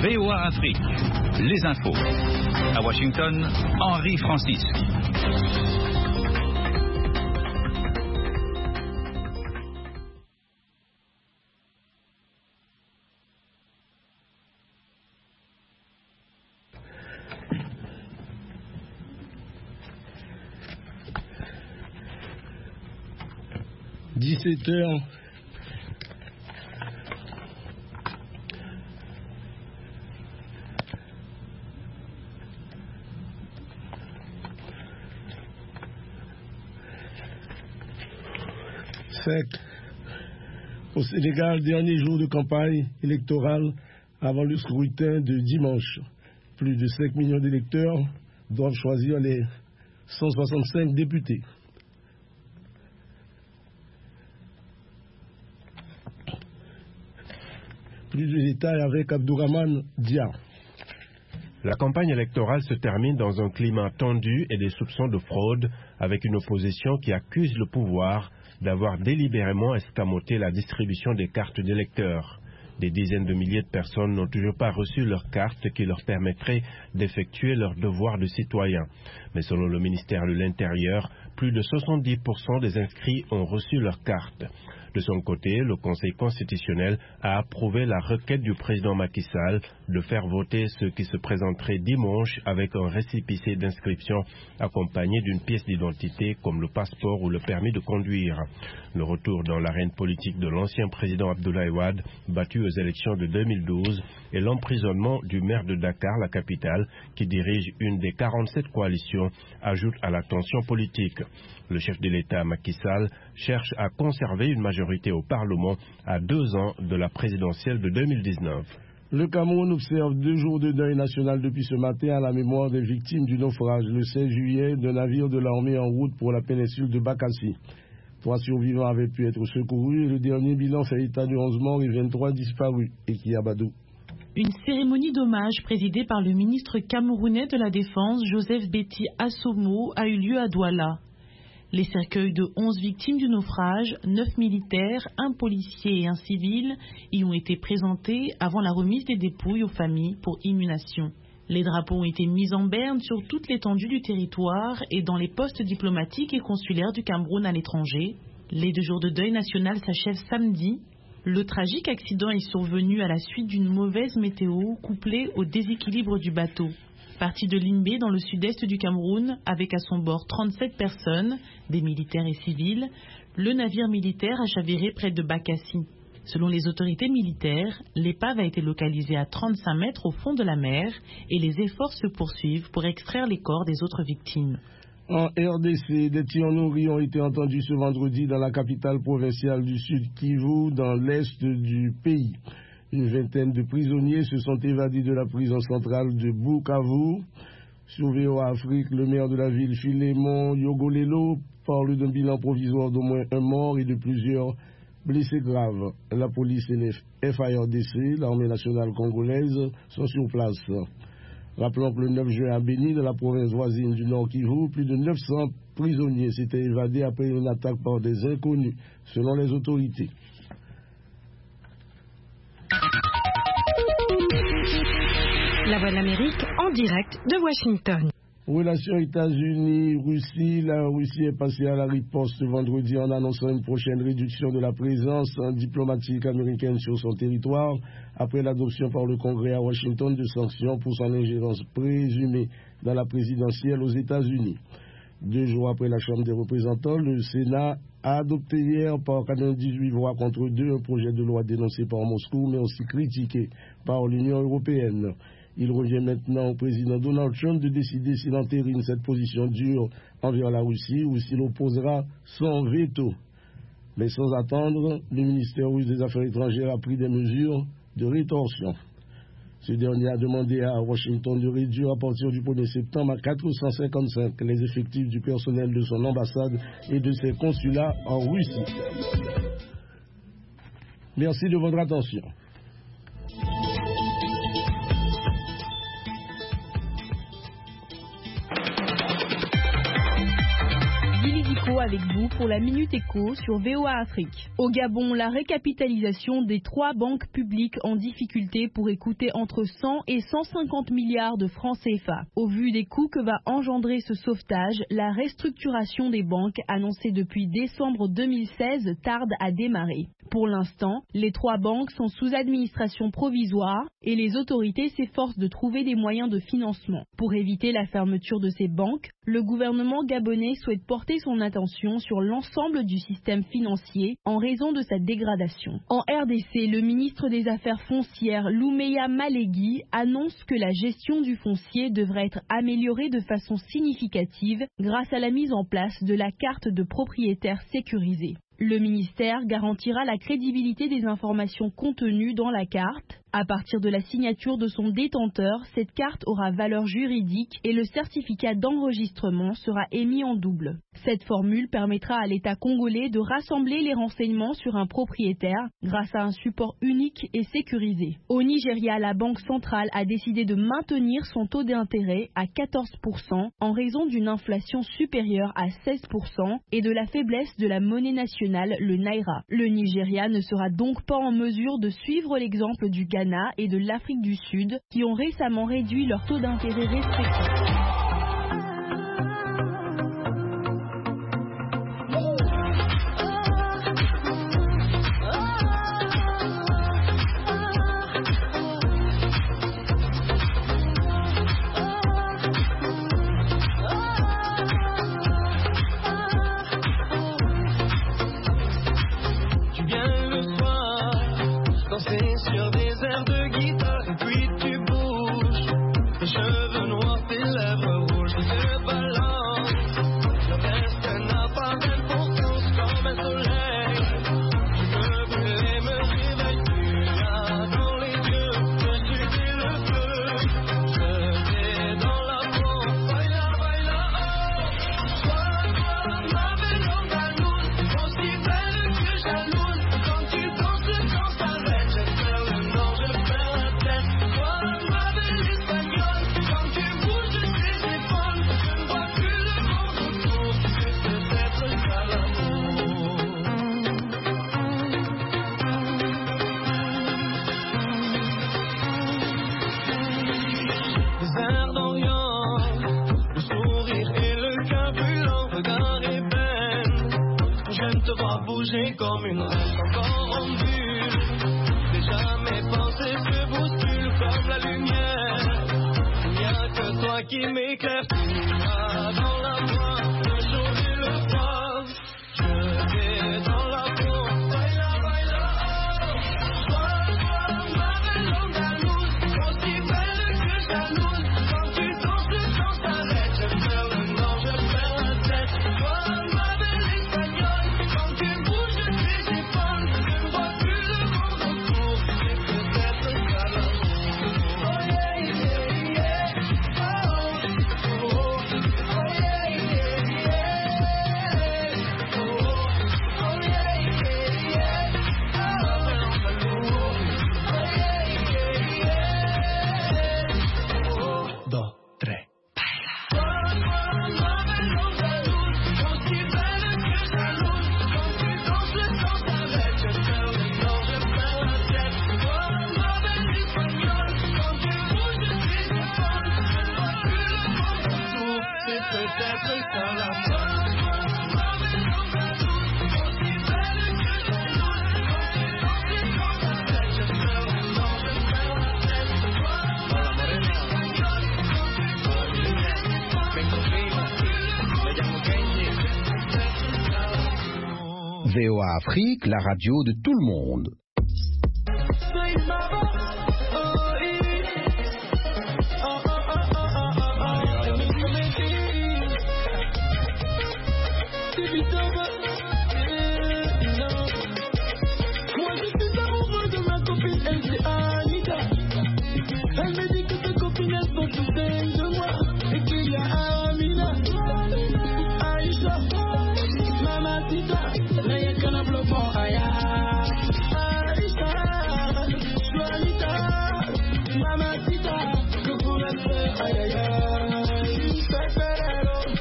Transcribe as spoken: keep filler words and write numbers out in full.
V O A Afrique, les infos. À Washington, Henri Francis. dix-sept heures. Au Sénégal, dernier jour de campagne électorale avant le scrutin de dimanche. Plus de cinq millions d'électeurs doivent choisir les cent soixante-cinq députés. Plus de détails avec Abdourahmane Dia. La campagne électorale se termine dans un climat tendu et des soupçons de fraude, avec une opposition qui accuse le pouvoir d'avoir délibérément escamoté la distribution des cartes d'électeurs. Des dizaines de milliers de personnes n'ont toujours pas reçu leurs cartes qui leur permettraient d'effectuer leur devoir de citoyen. Mais selon le ministère de l'Intérieur, plus de soixante-dix pour cent des inscrits ont reçu leurs cartes. De son côté, le Conseil constitutionnel a approuvé la requête du président Macky Sall de faire voter ceux qui se présenteraient dimanche avec un récépissé d'inscription accompagné d'une pièce d'identité comme le passeport ou le permis de conduire. Le retour dans l'arène politique de l'ancien président Abdoulaye Wade, battu aux élections de deux mille douze, et l'emprisonnement du maire de Dakar, la capitale, qui dirige une des quarante-sept coalitions, ajoutent à la tension politique. Le chef de l'État, Macky Sall, cherche à conserver une majorité au Parlement à deux ans de la présidentielle de deux mille dix-neuf. Le Cameroun observe deux jours de deuil national depuis ce matin à la mémoire des victimes du naufrage le seize juillet d'un navire de l'armée en route pour la péninsule de Bakassi. Trois survivants avaient pu être secourus et le dernier bilan fait état de onze morts et vingt-trois disparus. Et qui Abadou. Une cérémonie d'hommage présidée par le ministre camerounais de la Défense, Joseph Betty Assomo, a eu lieu à Douala. Les cercueils de onze victimes du naufrage, neuf militaires, un policier et un civil, y ont été présentés avant la remise des dépouilles aux familles pour inhumation. Les drapeaux ont été mis en berne sur toute l'étendue du territoire et dans les postes diplomatiques et consulaires du Cameroun à l'étranger. Les deux jours de deuil national s'achèvent samedi. Le tragique accident est survenu à la suite d'une mauvaise météo couplée au déséquilibre du bateau. Parti de Limbé dans le sud-est du Cameroun, avec à son bord trente-sept personnes, des militaires et civils, le navire militaire a chaviré près de Bakassi. Selon les autorités militaires, l'épave a été localisée à trente-cinq mètres au fond de la mer et les efforts se poursuivent pour extraire les corps des autres victimes. En R D C, des tirs nourris ont été entendus ce vendredi dans la capitale provinciale du Sud Kivu, dans l'est du pays. Une vingtaine de prisonniers se sont évadés de la prison centrale de Bukavu. Sur V O A Afrique, le maire de la ville, Philémon Yogolelo, parle d'un bilan provisoire d'au moins un mort et de plusieurs blessés graves. La police et les F A R D C, l'armée nationale congolaise, sont sur place. Rappelons que le neuf juin à Béni, dans la province voisine du Nord Kivu, plus de neuf cents prisonniers s'étaient évadés après une attaque par des inconnus, selon les autorités. La Voix de l'Amérique en direct de Washington. Relations États-Unis-Russie. La Russie est passée à la riposte ce vendredi en annonçant une prochaine réduction de la présence diplomatique américaine sur son territoire après l'adoption par le Congrès à Washington de sanctions pour son ingérence présumée dans la présidentielle aux États-Unis. Deux jours après la Chambre des représentants, le Sénat a adopté hier par quatre-vingt-dix-huit voix contre deux un projet de loi dénoncé par Moscou mais aussi critiqué par l'Union européenne. Il revient maintenant au président Donald Trump de décider s'il entérine cette position dure envers la Russie ou s'il opposera son veto. Mais sans attendre, le ministère russe des Affaires étrangères a pris des mesures de rétorsion. Ce dernier a demandé à Washington de réduire à partir du premier septembre à quatre cent cinquante-cinq les effectifs du personnel de son ambassade et de ses consulats en Russie. Merci de votre attention. avec vous pour la Minute Éco sur V O A Afrique. Au Gabon, la récapitalisation des trois banques publiques en difficulté pourrait coûter entre cent et cent cinquante milliards de francs C F A. Au vu des coûts que va engendrer ce sauvetage, la restructuration des banques annoncée depuis décembre deux mille seize tarde à démarrer. Pour l'instant, les trois banques sont sous administration provisoire et les autorités s'efforcent de trouver des moyens de financement. Pour éviter la fermeture de ces banques, le gouvernement gabonais souhaite porter son attention sur l'ensemble du système financier en raison de sa dégradation. En R D C, le ministre des Affaires foncières Loumeya Malegui annonce que la gestion du foncier devrait être améliorée de façon significative grâce à la mise en place de la carte de propriétaire sécurisée. Le ministère garantira la crédibilité des informations contenues dans la carte. À partir de la signature de son détenteur, cette carte aura valeur juridique et le certificat d'enregistrement sera émis en double. Cette formule permettra à l'État congolais de rassembler les renseignements sur un propriétaire grâce à un support unique et sécurisé. Au Nigeria, la Banque centrale a décidé de maintenir son taux d'intérêt à quatorze pour cent en raison d'une inflation supérieure à seize pour cent et de la faiblesse de la monnaie nationale, le Naira. Le Nigeria ne sera donc pas en mesure de suivre l'exemple du Ghana et de l'Afrique du Sud qui ont récemment réduit leur taux d'intérêt respectifs. Sur des airs de guitare et puis tu bouges. Tes cheveux noirs, tes lèvres rouges, tes yeux ballants. Le reste n'a pas d'importance comme un soleil. Tu me brûles et me réveilles, tu as dans les yeux que tu fais le feu. Je t'ai dans la peau, baila, baila, oh. Toi, ma belle andalouse, aussi belle que jalouse. Quand tu danses, quand t'arrêtes. Bouger comme une reine encore en bulle. J'ai jamais pensé se bouscule comme la lumière. Il n'y a que toi qui m'éclaire. Tu vas dans la voie, le chaud et le froid. Je vais dans la peau, baila, baila, oh. Toi, toi, ma belle andalouse, aussi belle que jalouse. Quand tu danses, quand t'arrêtes, je perds le nord, je perds la tête. Toi, ma belle espagnole, quand tu bouges tes épaules, je ne vois plus le monde autour. C'est peut-être ça l'amour. Oh yeah, yeah, yeah. Oh, oh, oh yeah, yeah, yeah. Oh, oh yeah, yeah, yeah. Oh, yeah, yeah, yeah. Oh, dos, tres. V O A Afrique, la radio de tout le monde. Victor